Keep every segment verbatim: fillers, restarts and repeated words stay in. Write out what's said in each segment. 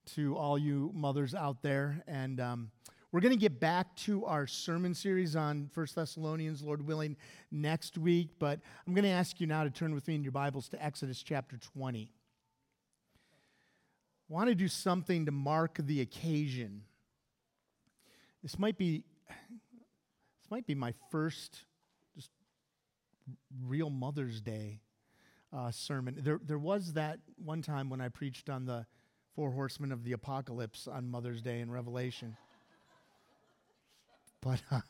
to all you mothers out there. And um, we're going to get back to our sermon series on First Thessalonians, Lord willing, next week. But I'm going to ask you now to turn with me in your Bibles to Exodus chapter twenty. I want to do something to mark the occasion. This might be, this might be my first just real Mother's Day uh, sermon. There, there was that one time when I preached on the Four Horsemen of the Apocalypse on Mother's Day in Revelation. But uh,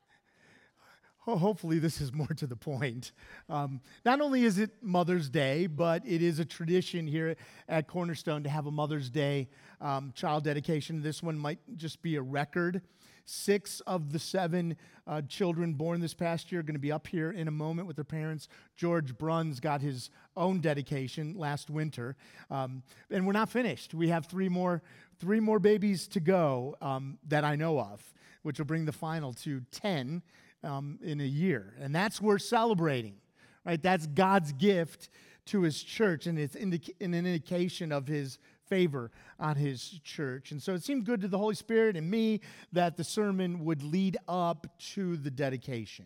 hopefully this is more to the point. Um, not only is it Mother's Day, but it is a tradition here at Cornerstone to have a Mother's Day um, child dedication. This one might just be a record. Six of the seven uh, children born this past year are going to be up here in a moment with their parents. George Bruns got his own dedication last winter. Um, and we're not finished. We have three more, three more babies to go um, that I know of, which will bring the final to ten um, in a year. And that's worth celebrating, right? That's God's gift to his church, and it's indica- an indication of his favor on his church. And so it seemed good to the Holy Spirit and me that the sermon would lead up to the dedication.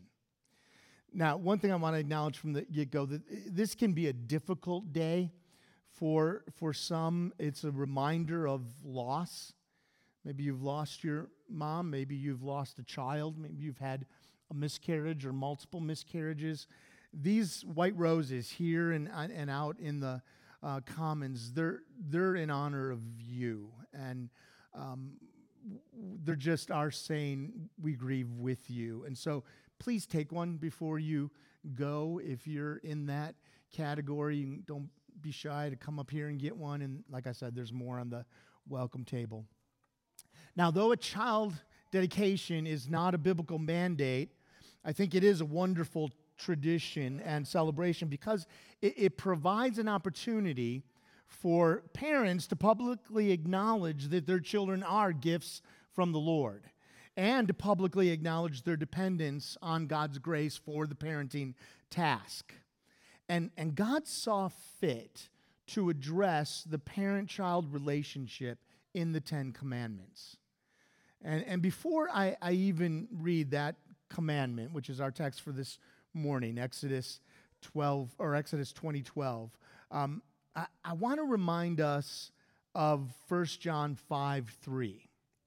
Now, one thing I want to acknowledge from the get-go, that this can be a difficult day for, for some. It's a reminder of loss. Maybe you've lost your mom. Maybe you've lost a child. Maybe you've had a miscarriage or multiple miscarriages. These white roses here and, and out in the Uh, commons, they're they're in honor of you, and um, they're just our saying we grieve with you. And so please take one before you go. If you're in that category, don't be shy to come up here and get one. And like I said, there's more on the welcome table. Now, though a child dedication is not a biblical mandate, I think it is a wonderful tradition and celebration because it, it provides an opportunity for parents to publicly acknowledge that their children are gifts from the Lord and to publicly acknowledge their dependence on God's grace for the parenting task. And, and God saw fit to address the parent-child relationship in the Ten Commandments. And, and before I, I even read that commandment, which is our text for this morning, Exodus twelve or Exodus twenty twelve. Um, I, I want to remind us of First John five three.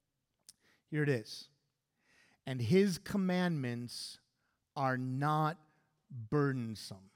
Here it is. And his commandments are not burdensome.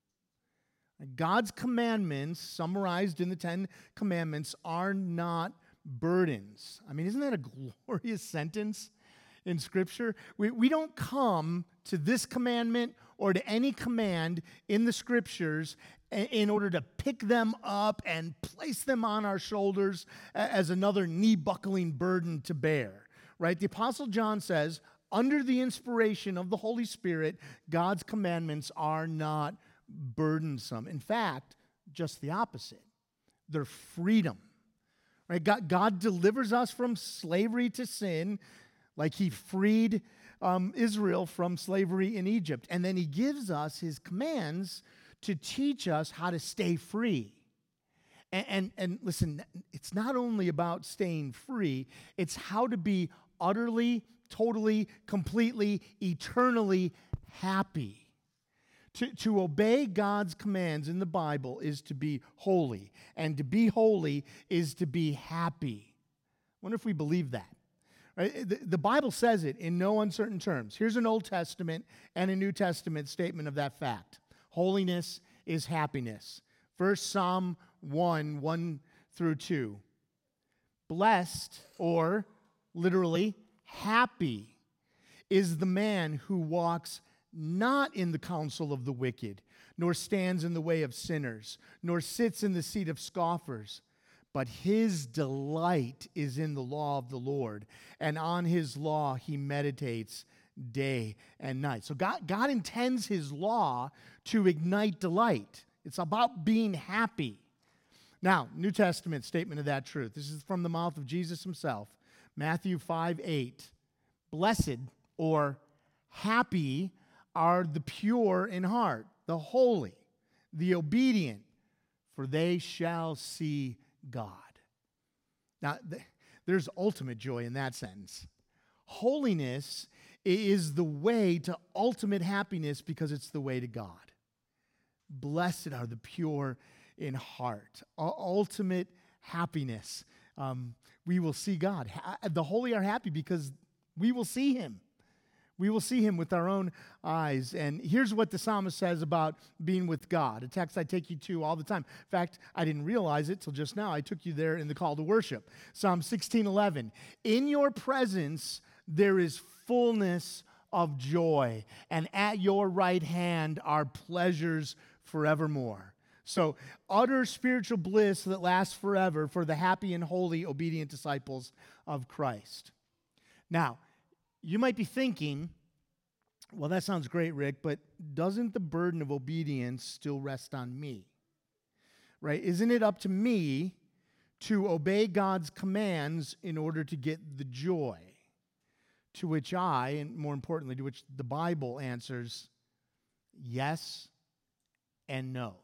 God's commandments, summarized in the Ten Commandments, are not burdens. I mean, isn't that a glorious sentence in Scripture? We, we don't come to this commandment or to any command in the Scriptures in order to pick them up and place them on our shoulders as another knee-buckling burden to bear, right? The Apostle John says, under the inspiration of the Holy Spirit, God's commandments are not burdensome. In fact, just the opposite. They're freedom, right? God, God delivers us from slavery to sin, like he freed um, Israel from slavery in Egypt. And then he gives us his commands to teach us how to stay free. And, and, and listen, it's not only about staying free, it's how to be utterly, totally, completely, eternally happy. To, to obey God's commands in the Bible is to be holy. And to be holy is to be happy. I wonder if we believe that. Right? The, the Bible says it in no uncertain terms. Here's an Old Testament and a New Testament statement of that fact. Holiness is happiness. First Psalm one, one through two. Blessed, or literally happy, is the man who walks not in the counsel of the wicked, nor stands in the way of sinners, nor sits in the seat of scoffers. But his delight is in the law of the Lord, and on his law he meditates day and night. So God, God intends his law to ignite delight. It's about being happy. Now, New Testament statement of that truth. This is from the mouth of Jesus himself. Matthew five eight. Blessed, or happy, are the pure in heart, the holy, the obedient, for they shall see God. Now, th- there's ultimate joy in that sentence. Holiness is the way to ultimate happiness because it's the way to God. Blessed are the pure in heart. U- ultimate happiness. Um, we will see God. Ha- the holy are happy because we will see him. We will see him with our own eyes. And here's what the psalmist says about being with God, a text I take you to all the time. In fact, I didn't realize it till just now. I took you there in the call to worship. Psalm sixteen eleven. In your presence there is fullness of joy, and at your right hand are pleasures forevermore. So, utter spiritual bliss that lasts forever for the happy and holy, obedient disciples of Christ. Now, you might be thinking, well, that sounds great, Rick, but doesn't the burden of obedience still rest on me? Right? Isn't it up to me to obey God's commands in order to get the joy? To which I, and more importantly, to which the Bible answers yes and no.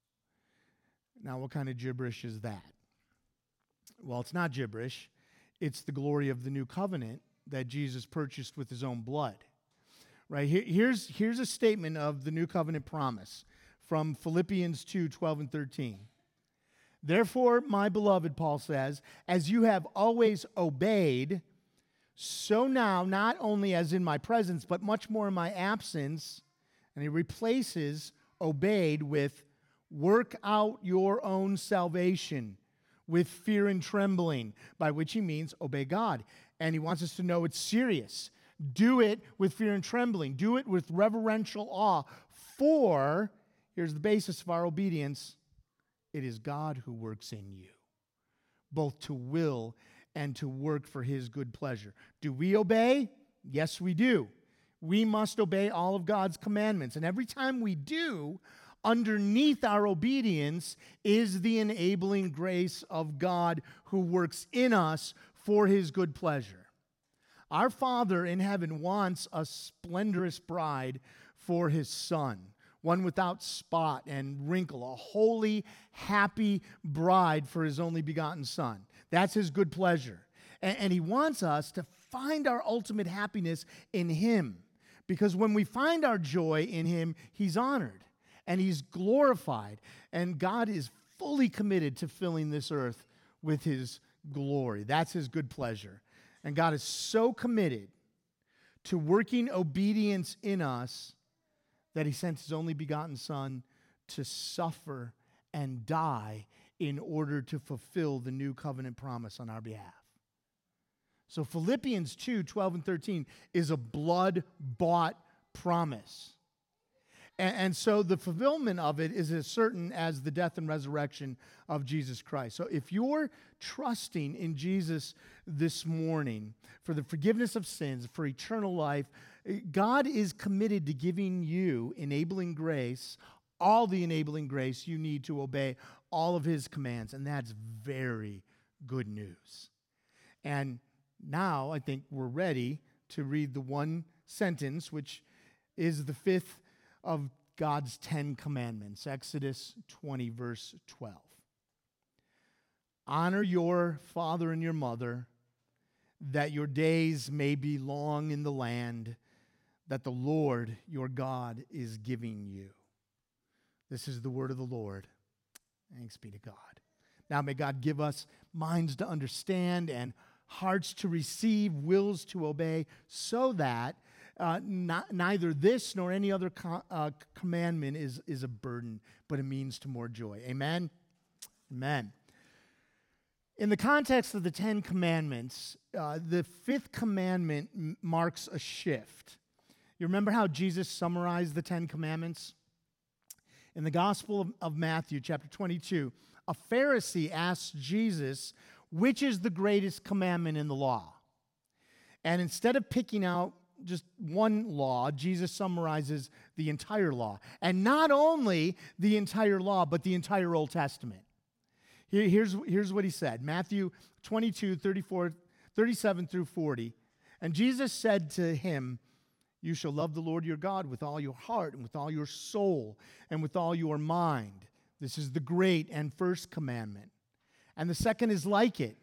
Now, what kind of gibberish is that? Well, it's not gibberish. It's the glory of the new covenant that Jesus purchased with his own blood. Right? Here, here's, here's a statement of the new covenant promise from Philippians two, twelve and thirteen. Therefore, my beloved, Paul says, as you have always obeyed, so now, not only as in my presence, but much more in my absence, and he replaces obeyed with work out your own salvation with fear and trembling, by which he means obey God. And he wants us to know it's serious. Do it with fear and trembling. Do it with reverential awe. For, here's the basis of our obedience, it is God who works in you, both to will and to work for his good pleasure. Do we obey? Yes, we do. We must obey all of God's commandments. And every time we do, underneath our obedience is the enabling grace of God who works in us for his good pleasure. Our Father in heaven wants a splendorous bride for his Son, one without spot and wrinkle, a holy, happy bride for his only begotten Son. That's his good pleasure. And, and he wants us to find our ultimate happiness in him, because when we find our joy in him, he's honored and he's glorified, and God is fully committed to filling this earth with his glory. That's his good pleasure. And God is so committed to working obedience in us that he sent his only begotten Son to suffer and die in order to fulfill the new covenant promise on our behalf. So Philippians two, twelve and thirteen is a blood-bought promise. And, and so the fulfillment of it is as certain as the death and resurrection of Jesus Christ. So if you're trusting in Jesus this morning for the forgiveness of sins, for eternal life, God is committed to giving you enabling grace, all the enabling grace you need to obey all of his commands. And that's very good news. And now I think we're ready to read the one sentence, which is the fifth of God's Ten Commandments, Exodus twenty, verse twelve. Honor your father and your mother, that your days may be long in the land that the Lord your God is giving you. This is the word of the Lord. Thanks be to God. Now may God give us minds to understand and hearts to receive, wills to obey, so that uh, not, neither this nor any other co- uh, commandment is, is a burden, but a means to more joy. Amen? Amen. In the context of the Ten Commandments, uh, the fifth commandment m- marks a shift. You remember how Jesus summarized the Ten Commandments? In the Gospel of, of Matthew, chapter twenty-two, a Pharisee asked Jesus, which is the greatest commandment in the law? And instead of picking out just one law, Jesus summarizes the entire law. And not only the entire law, but the entire Old Testament. Here, here's, here's what he said. Matthew twenty-two, thirty-four, thirty-seven through forty. And Jesus said to him, you shall love the Lord your God with all your heart and with all your soul and with all your mind. This is the great and first commandment. And the second is like it.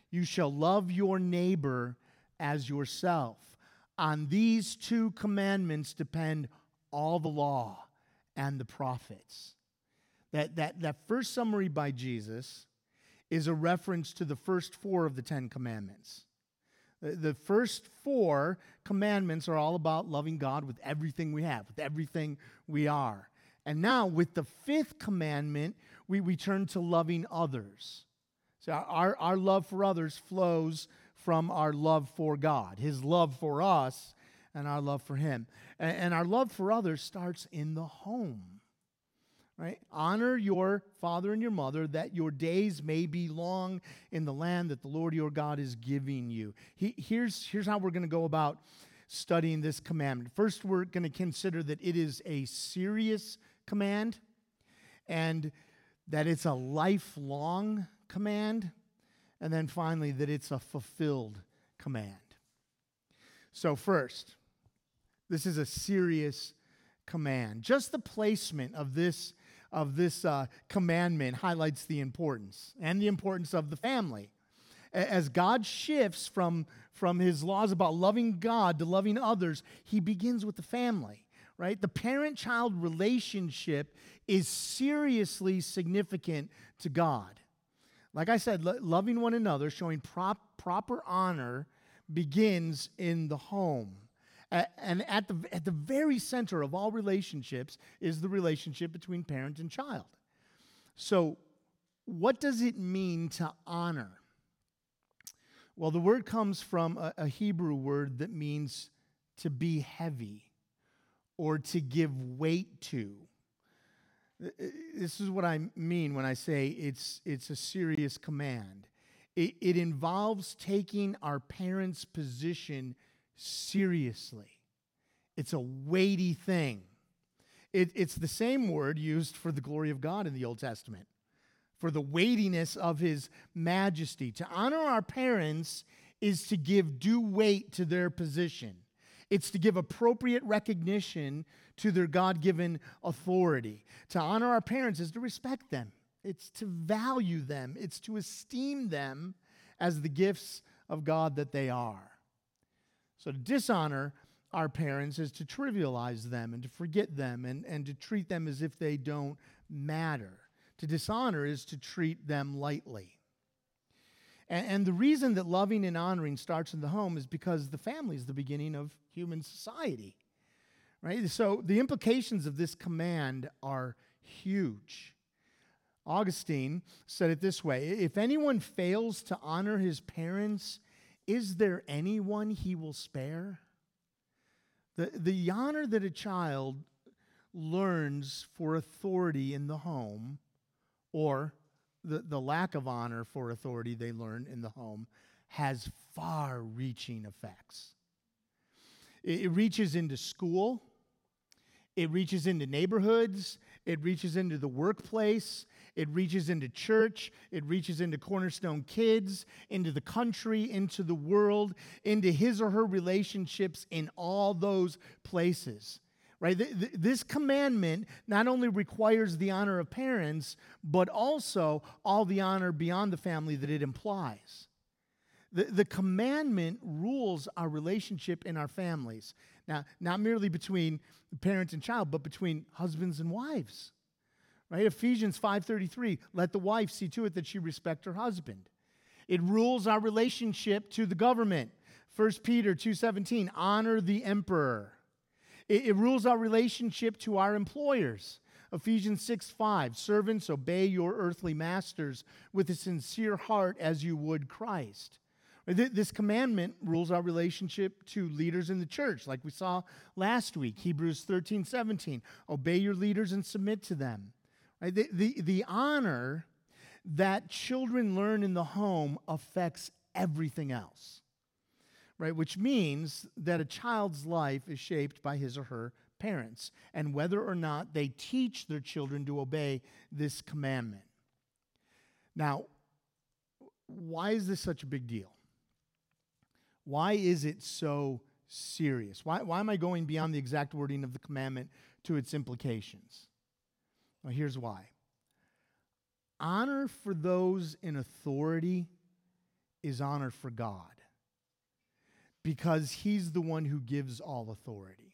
You shall love your neighbor as yourself. On these two commandments depend all the law and the prophets. That, that, that first summary by Jesus is a reference to the first four of the Ten Commandments. The, the first four commandments are all about loving God with everything we have, with everything we are. And now with the fifth commandment, we, we turn to loving others. So our, our love for others flows from our love for God, His love for us and our love for Him. And, and our love for others starts in the home. Right? Honor your father and your mother, that your days may be long in the land that the Lord your God is giving you. He, here's, here's how we're going to go about studying this commandment. First, we're going to consider that it is a serious command and that it's a lifelong command. And then finally, that it's a fulfilled command. So first, this is a serious command. Just the placement of this of this uh, commandment highlights the importance and the importance of the family. As God shifts from, from His laws about loving God to loving others, He begins with the family, right? The parent-child relationship is seriously significant to God. Like I said, lo- loving one another, showing prop, proper honor begins in the home. And at the, at the very center of all relationships is the relationship between parent and child. So what does it mean to honor? Well, the word comes from a, a Hebrew word that means to be heavy or to give weight to. This is what I mean when I say it's, it's a serious command. It, it involves taking our parents' position seriously. It's a weighty thing. It, it's the same word used for the glory of God in the Old Testament, for the weightiness of His majesty. To honor our parents is to give due weight to their position. It's to give appropriate recognition to their God-given authority. To honor our parents is to respect them. It's to value them. It's to esteem them as the gifts of God that they are. So to dishonor our parents is to trivialize them and to forget them and, and to treat them as if they don't matter. To dishonor is to treat them lightly. And, and the reason that loving and honoring starts in the home is because the family is the beginning of human society. Right? So the implications of this command are huge. Augustine said it this way: if anyone fails to honor his parents, is there anyone he will spare? The, the honor that a child learns for authority in the home, or the, the lack of honor for authority they learn in the home, has far-reaching effects. It, it reaches into school. It reaches into neighborhoods. It reaches into the workplace. It reaches into church. It reaches into Cornerstone kids, into the country, into the world, into his or her relationships in all those places. Right? This commandment not only requires the honor of parents, but also all the honor beyond the family that it implies. The, the commandment rules our relationship in our families. Now, not merely between parent and child, but between husbands and wives. Right? Ephesians five thirty-three, let the wife see to it that she respect her husband. It rules our relationship to the government. First Peter two seventeen, honor the emperor. It, it rules our relationship to our employers. Ephesians six five, servants, obey your earthly masters with a sincere heart as you would Christ. This commandment rules our relationship to leaders in the church, like we saw last week, Hebrews thirteen seventeen, obey your leaders and submit to them. Right? The, the, the honor that children learn in the home affects everything else, right? Which means that a child's life is shaped by his or her parents and whether or not they teach their children to obey this commandment. Now, why is this such a big deal? Why is it so serious? Why, why am I going beyond the exact wording of the commandment to its implications? Well, here's why. Honor for those in authority is honor for God, because he's the one who gives all authority.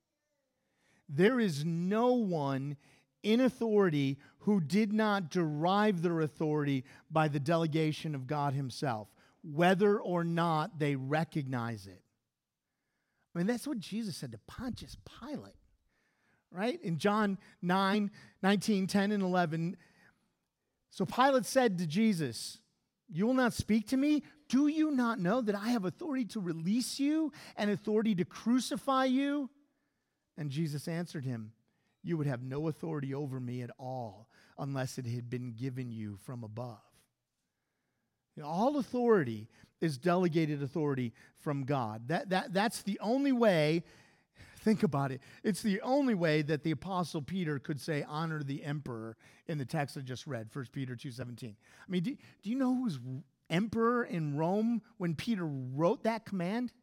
There is no one in authority who did not derive their authority by the delegation of God himself, whether or not they recognize it. I mean, that's what Jesus said to Pontius Pilate, right? In John nine, nineteen, ten, and eleven, so Pilate said to Jesus, "You will not speak to me? Do you not know that I have authority to release you and authority to crucify you?" And Jesus answered him, "You would have no authority over me at all unless it had been given you from above." You know, all authority is delegated authority from God. That, that, that's the only way, think about it, it's the only way that the Apostle Peter could say, "Honor the emperor," in the text I just read, First Peter two seventeen. I mean, do, do you know who was emperor in Rome when Peter wrote that command?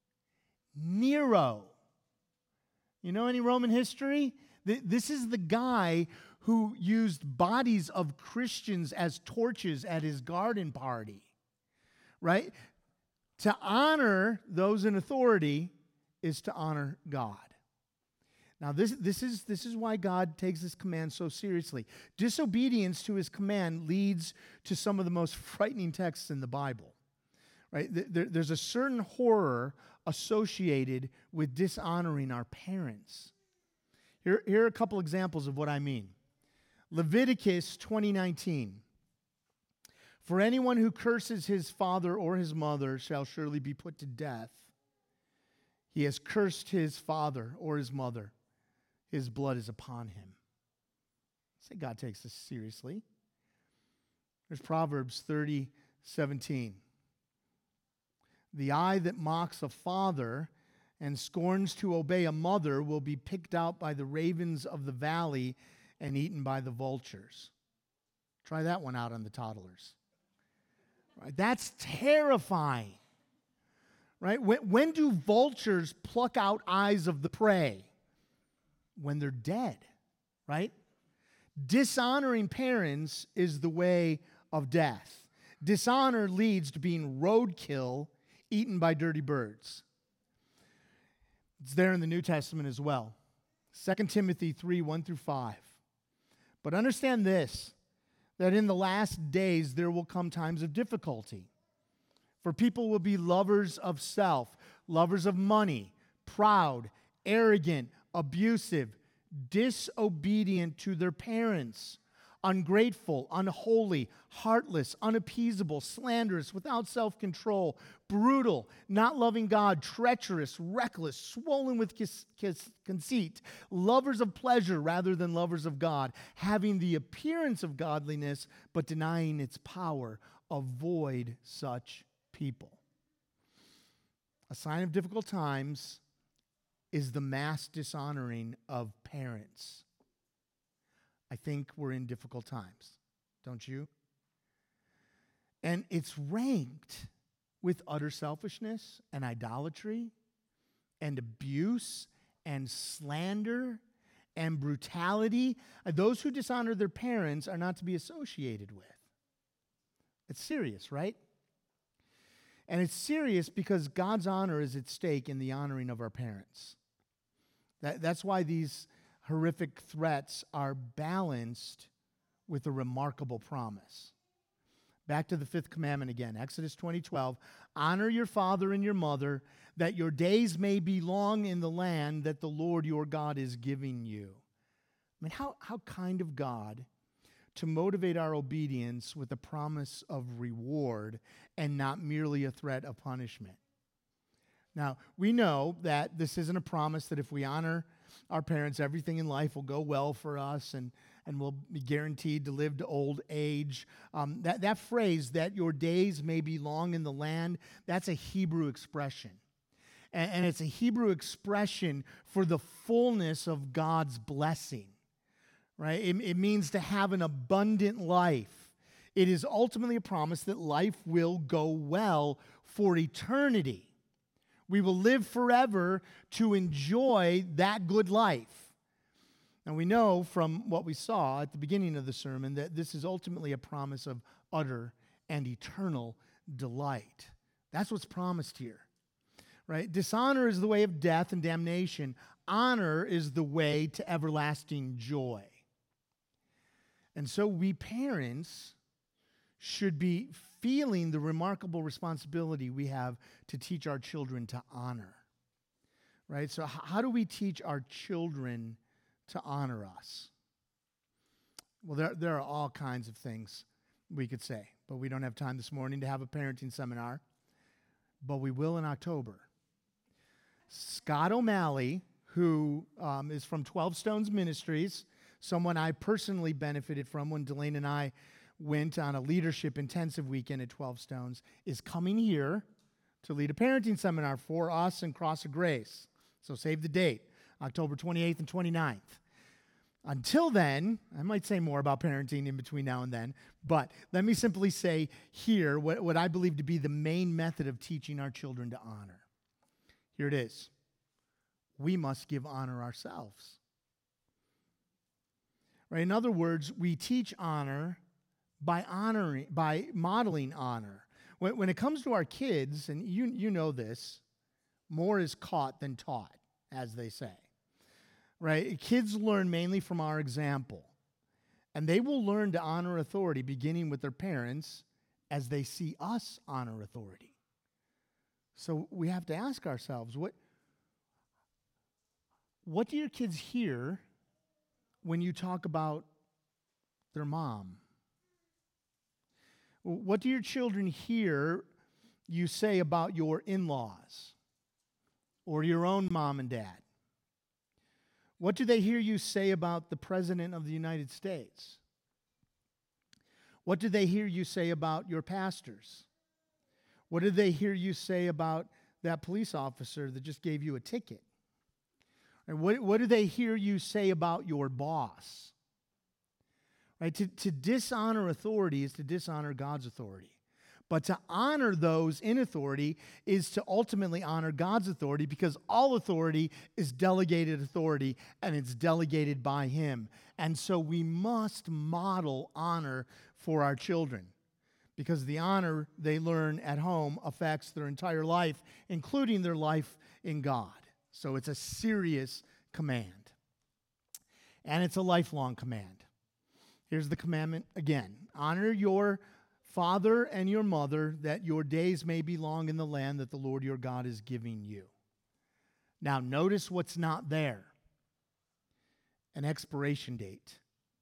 Nero. You know any Roman history? This is the guy who used bodies of Christians as torches at his garden party, right? To honor those in authority is to honor God. Now, this, this, is, this is why God takes this command so seriously. Disobedience to his command leads to some of the most frightening texts in the Bible, right? There, there's a certain horror associated with dishonoring our parents. Here, here are a couple examples of what I mean. Leviticus twenty nineteen. "For anyone who curses his father or his mother shall surely be put to death. He has cursed his father or his mother. His blood is upon him." Say God takes this seriously. There's Proverbs thirty seventeen. "The eye that mocks a father and scorns to obey a mother will be picked out by the ravens of the valley and eaten by the vultures." Try that one out on the toddlers. Right? That's terrifying. Right? When, when do vultures pluck out eyes of the prey? When they're dead, right? Dishonoring parents is the way of death. Dishonor leads to being roadkill, eaten by dirty birds. It's there in the New Testament as well. Second Timothy three, one through five. "But understand this, that in the last days there will come times of difficulty. For people will be lovers of self, lovers of money, proud, arrogant, abusive, disobedient to their parents, ungrateful, unholy, heartless, unappeasable, slanderous, without self-control, brutal, not loving God, treacherous, reckless, swollen with kis- kis- conceit, lovers of pleasure rather than lovers of God, having the appearance of godliness but denying its power. Avoid such people." A sign of difficult times is the mass dishonoring of parents. I think we're in difficult times, don't you? And it's ranked with utter selfishness and idolatry and abuse and slander and brutality. Those who dishonor their parents are not to be associated with. It's serious, right? And it's serious because God's honor is at stake in the honoring of our parents. That, that's why these horrific threats are balanced with a remarkable promise. Back to the fifth commandment again, Exodus twenty twelve. "Honor your father and your mother, that your days may be long in the land that the Lord your God is giving you." I mean, how, how kind of God to motivate our obedience with a promise of reward and not merely a threat of punishment. Now, we know that this isn't a promise that if we honor our parents, everything in life will go well for us and, and we'll be guaranteed to live to old age. Um, that, that phrase, "that your days may be long in the land," that's a Hebrew expression. And, and it's a Hebrew expression for the fullness of God's blessing. Right? It, it means to have an abundant life. It is ultimately a promise that life will go well for eternity. We will live forever to enjoy that good life. And we know from what we saw at the beginning of the sermon that this is ultimately a promise of utter and eternal delight. That's what's promised here, right? Dishonor is the way of death and damnation. Honor is the way to everlasting joy. And so we parents should be feeling the remarkable responsibility we have to teach our children to honor, right? So how do we teach our children to honor us? Well, there, there are all kinds of things we could say, but we don't have time this morning to have a parenting seminar, but we will in October. Scott O'Malley, who um, is from twelve Stones Ministries, someone I personally benefited from when Delane and I went on a leadership intensive weekend at twelve Stones, is coming here to lead a parenting seminar for us in Cross of Grace. So save the date, October twenty-eighth and twenty-ninth. Until then, I might say more about parenting in between now and then, but let me simply say here what, what I believe to be the main method of teaching our children to honor. Here it is. We must give honor ourselves. Right? In other words, we teach honor by honoring, by modeling honor. When, when it comes to our kids, and you, you know this, more is caught than taught, as they say. Right? Kids learn mainly from our example. And they will learn to honor authority beginning with their parents as they see us honor authority. So we have to ask ourselves, what, what do your kids hear when you talk about their mom? What do your children hear you say about your in-laws or your own mom and dad? What do they hear you say about the President of the United States? What do they hear you say about your pastors? What do they hear you say about that police officer that just gave you a ticket? And what, what do they hear you say about your boss? Right? To, to dishonor authority is to dishonor God's authority. But to honor those in authority is to ultimately honor God's authority, because all authority is delegated authority, and it's delegated by Him. And so we must model honor for our children, because the honor they learn at home affects their entire life, including their life in God. So it's a serious command. And it's a lifelong command. Here's the commandment again. Honor your father and your mother, that your days may be long in the land that the Lord your God is giving you. Now, notice what's not there. An expiration date.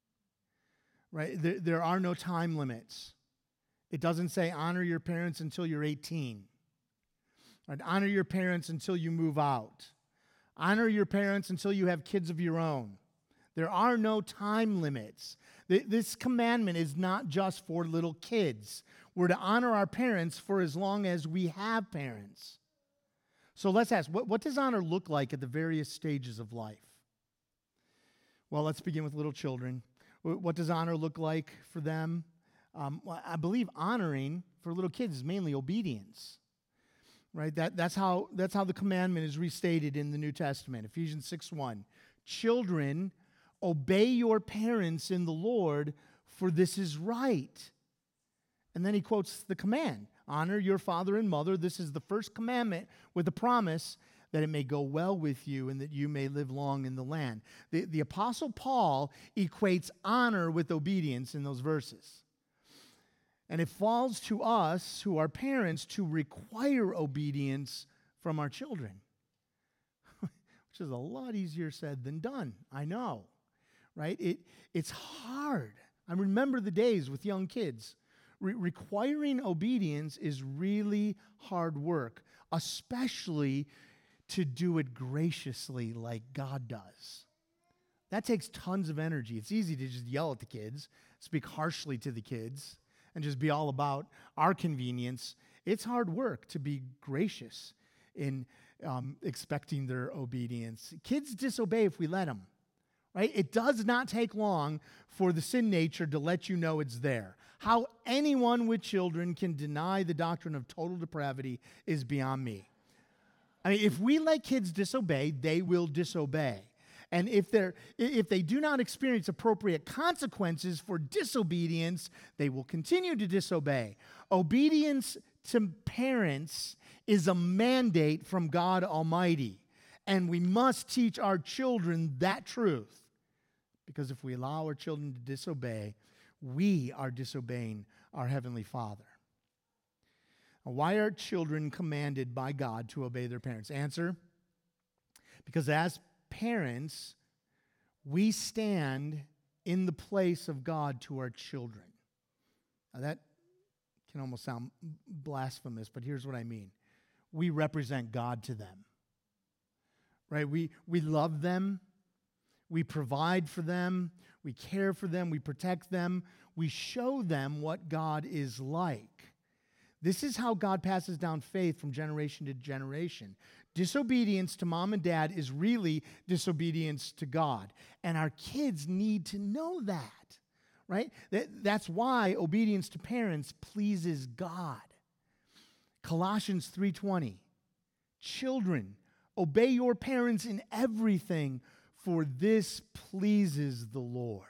Right? There, there are no time limits. It doesn't say honor your parents until you're eighteen. Right? Honor your parents until you move out. Honor your parents until you have kids of your own. There are no time limits. This commandment is not just for little kids. We're to honor our parents for as long as we have parents. So let's ask, what, what does honor look like at the various stages of life? Well, let's begin with little children. What does honor look like for them? Um, well, I believe honoring for little kids is mainly obedience. Right? That, that's how, that's how the commandment is restated in the New Testament. Ephesians six one. Children, obey your parents in the Lord, for this is right. And then he quotes the command. Honor your father and mother. This is the first commandment with the promise that it may go well with you and that you may live long in the land. The, the Apostle Paul equates honor with obedience in those verses. And it falls to us, who are parents, to require obedience from our children, which is a lot easier said than done, I know. Right? It, it's hard. I remember the days with young kids. Re- requiring obedience is really hard work, especially to do it graciously like God does. That takes tons of energy. It's easy to just yell at the kids, speak harshly to the kids, and just be all about our convenience. It's hard work to be gracious in um, expecting their obedience. Kids disobey if we let them. Right? It does not take long for the sin nature to let you know it's there. How anyone with children can deny the doctrine of total depravity is beyond me. I mean, if we let kids disobey, they will disobey. And if they're if they do not experience appropriate consequences for disobedience, they will continue to disobey. Obedience to parents is a mandate from God Almighty, and we must teach our children that truth. Because if we allow our children to disobey, we are disobeying our Heavenly Father. Now, why are children commanded by God to obey their parents? Answer: because as parents, we stand in the place of God to our children. Now that can almost sound blasphemous, but here's what I mean. We represent God to them, right? We, we love them. We provide for them. We care for them. We protect them. We show them what God is like. This is how God passes down faith from generation to generation. Disobedience to mom and dad is really disobedience to God. And our kids need to know that, right? That, that's why obedience to parents pleases God. Colossians three twenty, children, obey your parents in everything, for this pleases the Lord.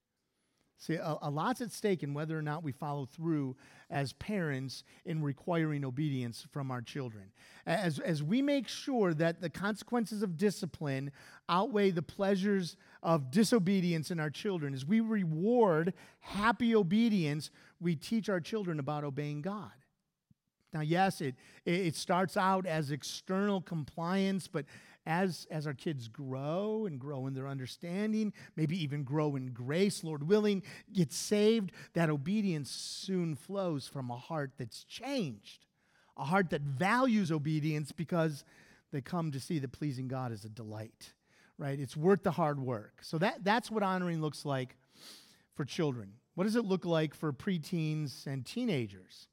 See, a, a lot's at stake in whether or not we follow through as parents in requiring obedience from our children. As, as we make sure that the consequences of discipline outweigh the pleasures of disobedience in our children, as we reward happy obedience, we teach our children about obeying God. Now, yes, it, it starts out as external compliance, but as, as our kids grow and grow in their understanding, maybe even grow in grace, Lord willing, get saved, that obedience soon flows from a heart that's changed, a heart that values obedience because they come to see that pleasing God is a delight, right? It's worth the hard work. So that, that's what honoring looks like for children. What does it look like for preteens and teenagers?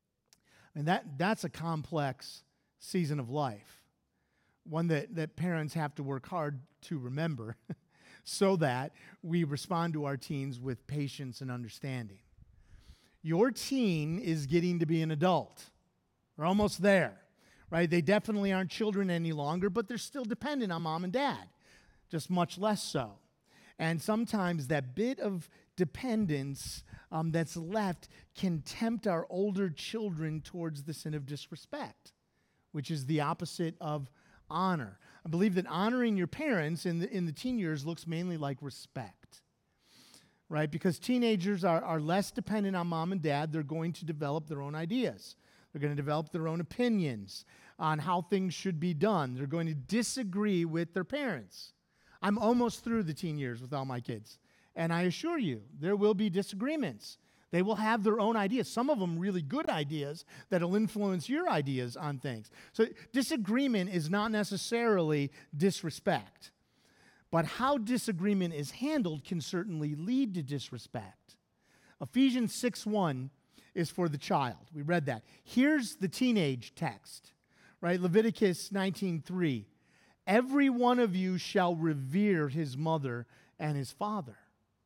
And that, that's a complex season of life, one that, that parents have to work hard to remember so that we respond to our teens with patience and understanding. Your teen is getting to be an adult. They're almost there, right? They definitely aren't children any longer, but they're still dependent on mom and dad, just much less so. And sometimes that bit of dependence um, that's left can tempt our older children towards the sin of disrespect, which is the opposite of honor. I believe that honoring your parents in the, in the teen years looks mainly like respect, right? Because teenagers are, are less dependent on mom and dad. They're going to develop their own ideas. They're going to develop their own opinions on how things should be done. They're going to disagree with their parents. I'm almost through the teen years with all my kids. And I assure you, there will be disagreements. They will have their own ideas, some of them really good ideas that will influence your ideas on things. So disagreement is not necessarily disrespect. But how disagreement is handled can certainly lead to disrespect. Ephesians six one is for the child. We read that. Here's the teenage text, right? Leviticus nineteen three. Every one of you shall revere his mother and his father.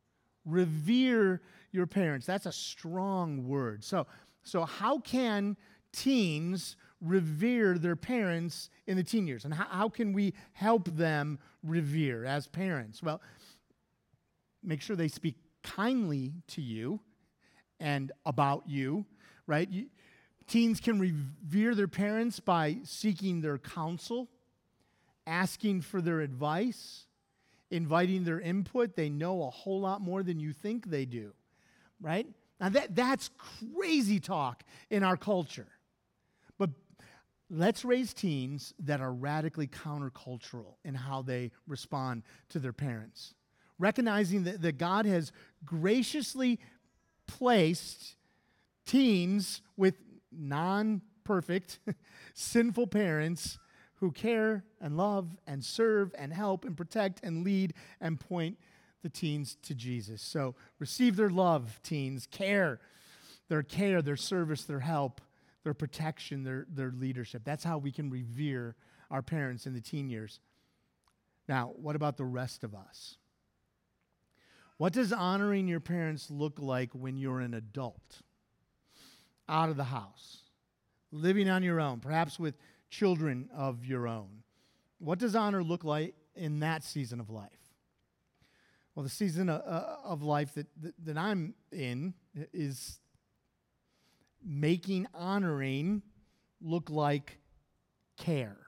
Revere your parents. That's a strong word. So, so how can teens revere their parents in the teen years? And how, how can we help them revere as parents? Well, make sure they speak kindly to you and about you, right? You, teens can revere their parents by seeking their counsel, asking for their advice, inviting their input. They know a whole lot more than you think they do, right? Now that, that's crazy talk in our culture. But let's raise teens that are radically countercultural in how they respond to their parents, recognizing that, that God has graciously placed teens with non-perfect, sinful parents who care and love and serve and help and protect and lead and point the teens to Jesus. So receive their love, teens. Care, their care, their service, their help, their protection, their, their leadership. That's how we can revere our parents in the teen years. Now, what about the rest of us? What does honoring your parents look like when you're an adult? Out of the house, living on your own, perhaps with children of your own. What does honor look like in that season of life? Well, the season of, uh, of life that, that, that I'm in is making honoring look like care.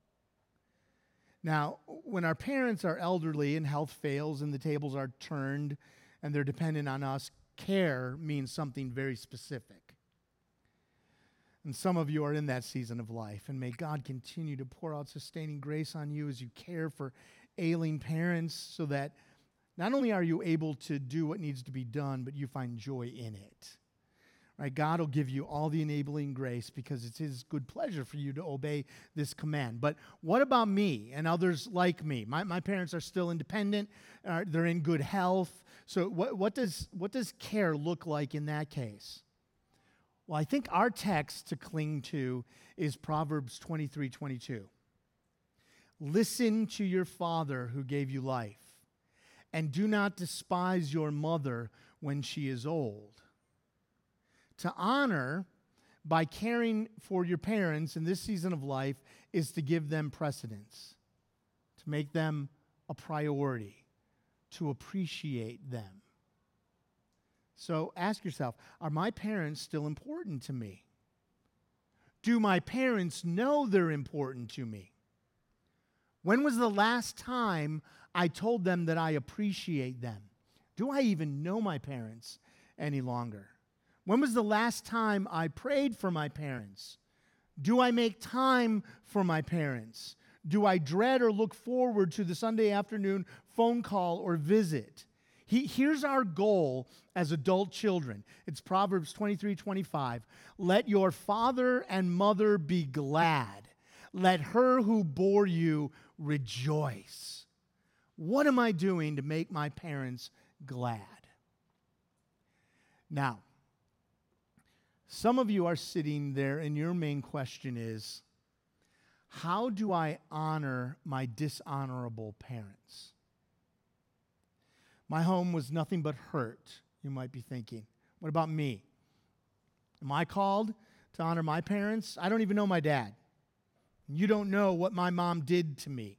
Now, when our parents are elderly and health fails and the tables are turned and they're dependent on us, care means something very specific. And some of you are in that season of life, and may God continue to pour out sustaining grace on you as you care for ailing parents so that not only are you able to do what needs to be done, but you find joy in it. Right? God will give you all the enabling grace because it's His good pleasure for you to obey this command. But what about me and others like me? My, my parents are still independent. Uh, they're in good health. So what, what does what does care look like in that case? Well, I think our text to cling to is Proverbs twenty-three twenty-two. Listen to your father who gave you life, and do not despise your mother when she is old. To honor by caring for your parents in this season of life is to give them precedence, to make them a priority, to appreciate them. So ask yourself, are my parents still important to me? Do my parents know they're important to me? When was the last time I told them that I appreciate them? Do I even know my parents any longer? When was the last time I prayed for my parents? Do I make time for my parents? Do I dread or look forward to the Sunday afternoon phone call or visit? He, here's our goal as adult children. It's Proverbs twenty-three twenty-five. Let your father and mother be glad. Let her who bore you rejoice. What am I doing to make my parents glad? Now, some of you are sitting there and your main question is, how do I honor my dishonorable parents? My home was nothing but hurt, you might be thinking. What about me? Am I called to honor my parents? I don't even know my dad. You don't know what my mom did to me.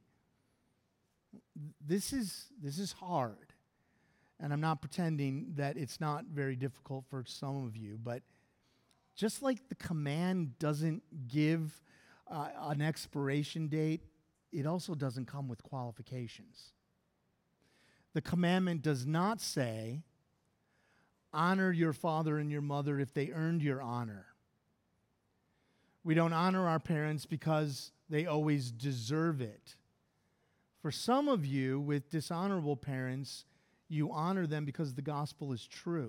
This is, this is hard. And I'm not pretending that it's not very difficult for some of you, but just like the command doesn't give uh, an expiration date, it also doesn't come with qualifications. The commandment does not say, honor your father and your mother if they earned your honor. We don't honor our parents because they always deserve it. For some of you with dishonorable parents, you honor them because the gospel is true.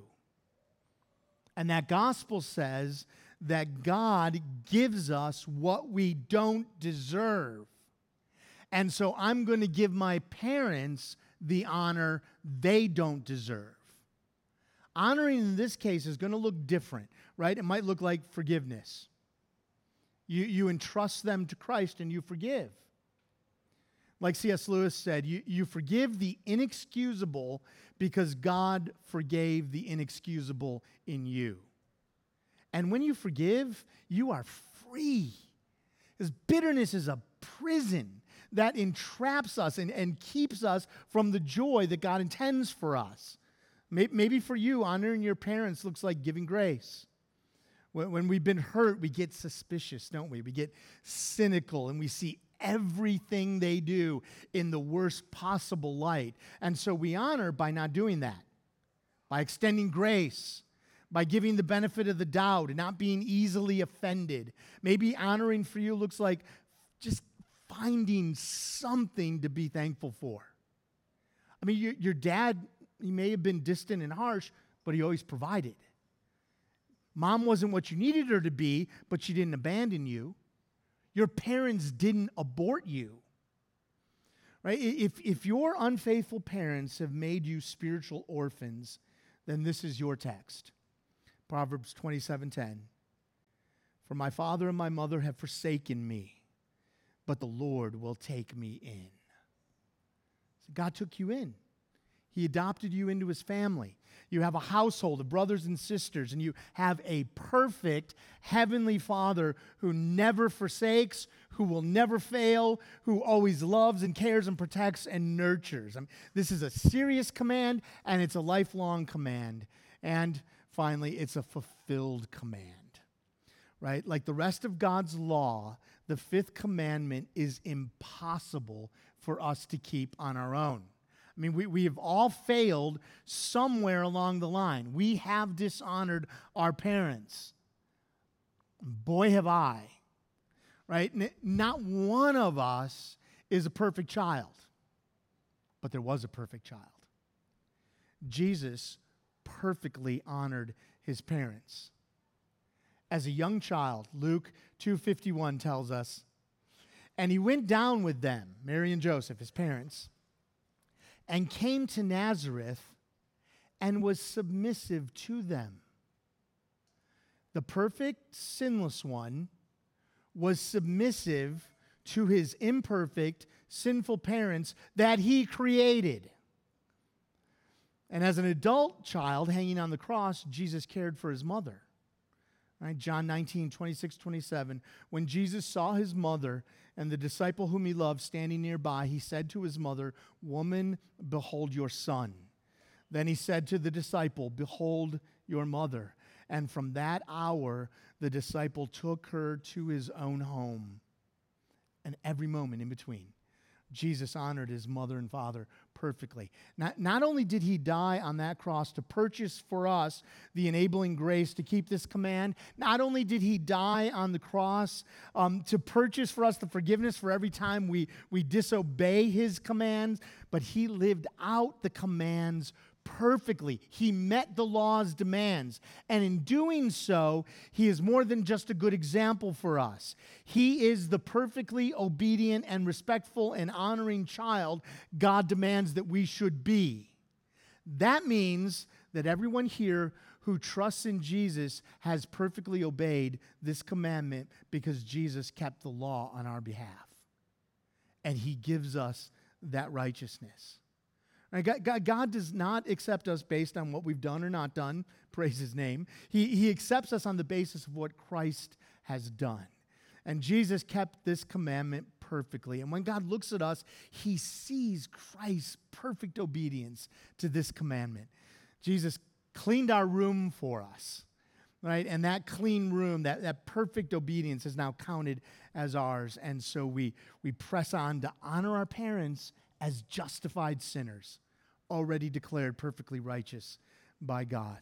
And that gospel says that God gives us what we don't deserve. And so I'm going to give my parents the honor they don't deserve. Honoring in this case is going to look different, right? It might look like forgiveness. You, you entrust them to Christ and you forgive. Like C S Lewis said, you, you forgive the inexcusable because God forgave the inexcusable in you. And when you forgive, you are free. Because bitterness is a prison that entraps us and, and keeps us from the joy that God intends for us. Maybe for you, honoring your parents looks like giving grace. When, when we've been hurt, we get suspicious, don't we? We get cynical and we see everything they do in the worst possible light. And so we honor by not doing that, by extending grace, by giving the benefit of the doubt and not being easily offended. Maybe honoring for you looks like just finding something to be thankful for. I mean, your, your dad, he may have been distant and harsh, but he always provided. Mom wasn't what you needed her to be, but she didn't abandon you. Your parents didn't abort you, right? If, if your unfaithful parents have made you spiritual orphans, then this is your text. Proverbs twenty-seven ten. For my father and my mother have forsaken me, but the Lord will take me in. So God took you in. He adopted you into His family. You have a household of brothers and sisters, and you have a perfect heavenly Father who never forsakes, who will never fail, who always loves and cares and protects and nurtures. I mean, this is a serious command, and it's a lifelong command. And finally, it's a fulfilled command. right? Like the rest of God's law, the fifth commandment is impossible for us to keep on our own. I mean, we, we have all failed somewhere along the line. We have dishonored our parents. Boy, have I, right? N- not one of us is a perfect child, but there was a perfect child. Jesus perfectly honored his parents. As a young child, Luke two fifty-one tells us, and he went down with them, Mary and Joseph, his parents, and came to Nazareth and was submissive to them. The perfect, sinless one was submissive to his imperfect, sinful parents that he created. And as an adult child hanging on the cross, Jesus cared for his mother. Right? John nineteen, twenty-six, twenty-seven. When Jesus saw his mother and the disciple whom he loved standing nearby, he said to his mother, "Woman, behold your son." Then he said to the disciple, "Behold your mother." And from that hour, the disciple took her to his own home. And every moment in between, Jesus honored his mother and father perfectly. Not, not only did he die on that cross to purchase for us the enabling grace to keep this command, not only did he die on the cross um, to purchase for us the forgiveness for every time we, we disobey his commands, but he lived out the commands perfectly. He met the law's demands. And in doing so, he is more than just a good example for us. He is the perfectly obedient and respectful and honoring child God demands that we should be. That means that everyone here who trusts in Jesus has perfectly obeyed this commandment because Jesus kept the law on our behalf. And he gives us that righteousness. Right? God, God, God does not accept us based on what we've done or not done. Praise his name. He, he accepts us on the basis of what Christ has done. And Jesus kept this commandment perfectly. And when God looks at us, he sees Christ's perfect obedience to this commandment. Jesus cleaned our room for us, right? And that clean room, that, that perfect obedience is now counted as ours. And so we, we press on to honor our parents as justified sinners, already declared perfectly righteous by God.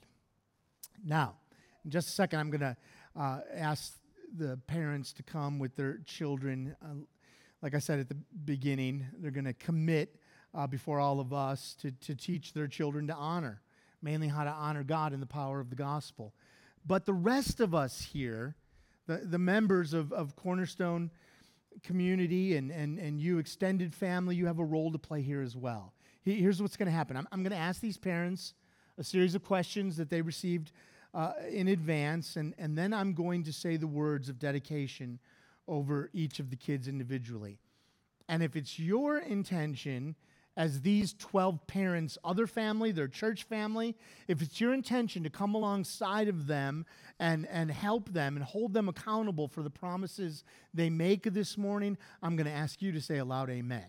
Now, in just a second, I'm going to uh, ask the parents to come with their children. Uh, like I said at the beginning, they're going to commit uh, before all of us to, to teach their children to honor, mainly how to honor God in the power of the gospel. But the rest of us here, the, the members of, of Cornerstone community and, and, and you extended family, you have a role to play here as well. Here's what's going to happen. I'm, I'm going to ask these parents a series of questions that they received uh, in advance, and, and then I'm going to say the words of dedication over each of the kids individually. And if it's your intention, as these twelve parents, other family, their church family, if it's your intention to come alongside of them and, and help them and hold them accountable for the promises they make this morning, I'm going to ask you to say a loud amen.